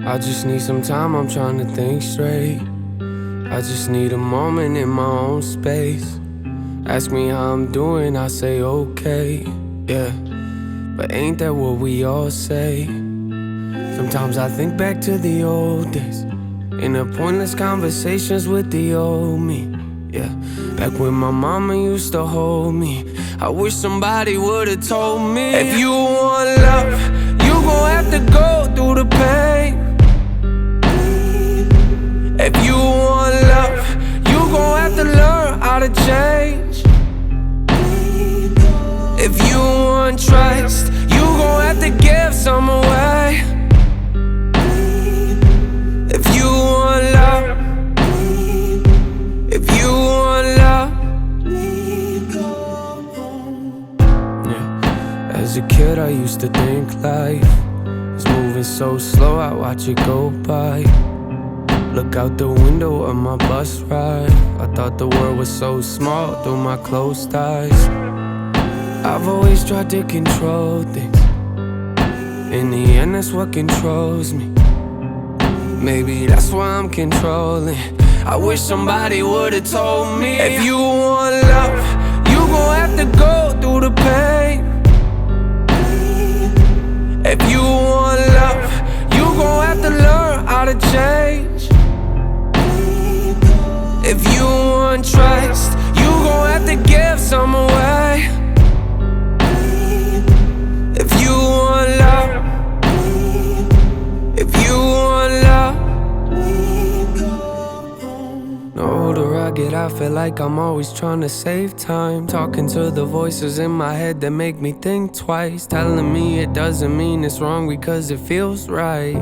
I just need some time, I'm trying to think straight. I just need a moment in my own space. Ask me how I'm doing, I say okay, yeah. But ain't that what we all say? Sometimes I think back to the old days, in the pointless conversations with the old me, yeah. Back when my mama used to hold me, I wish somebody would've told me, if you want love, you gon' have to go through the pain. If you want love, you gon' have to learn how to change. If you want trust, you gon' have to give some away. If you want love, if you want love, yeah. As a kid I used to think life was moving so slow, I watch it go by. Look out the window of my bus ride, I thought the world was so small through my closed eyes. I've always tried to control things, in the end that's what controls me. Maybe that's why I'm controlling. I wish somebody would've told me, if you want love, you gon' have to go through the pain. If you want love, you gon' have to learn how to change. If you want trust, you gon' have to give some away. If you want love, if you want love. The older I get, I feel like I'm always trying to save time, talking to the voices in my head that make me think twice, telling me it doesn't mean it's wrong because it feels right.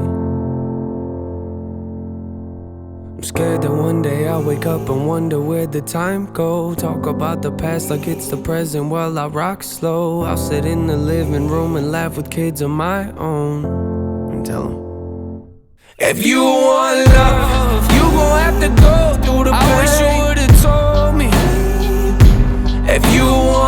I'm scared that one day I'll wake up and wonder where the time go. Talk about the past like it's the present while I rock slow. I'll sit in the living room and laugh with kids of my own and tell them, if you want love, you gon' have to go through the pain. I wish you would've told me, if you want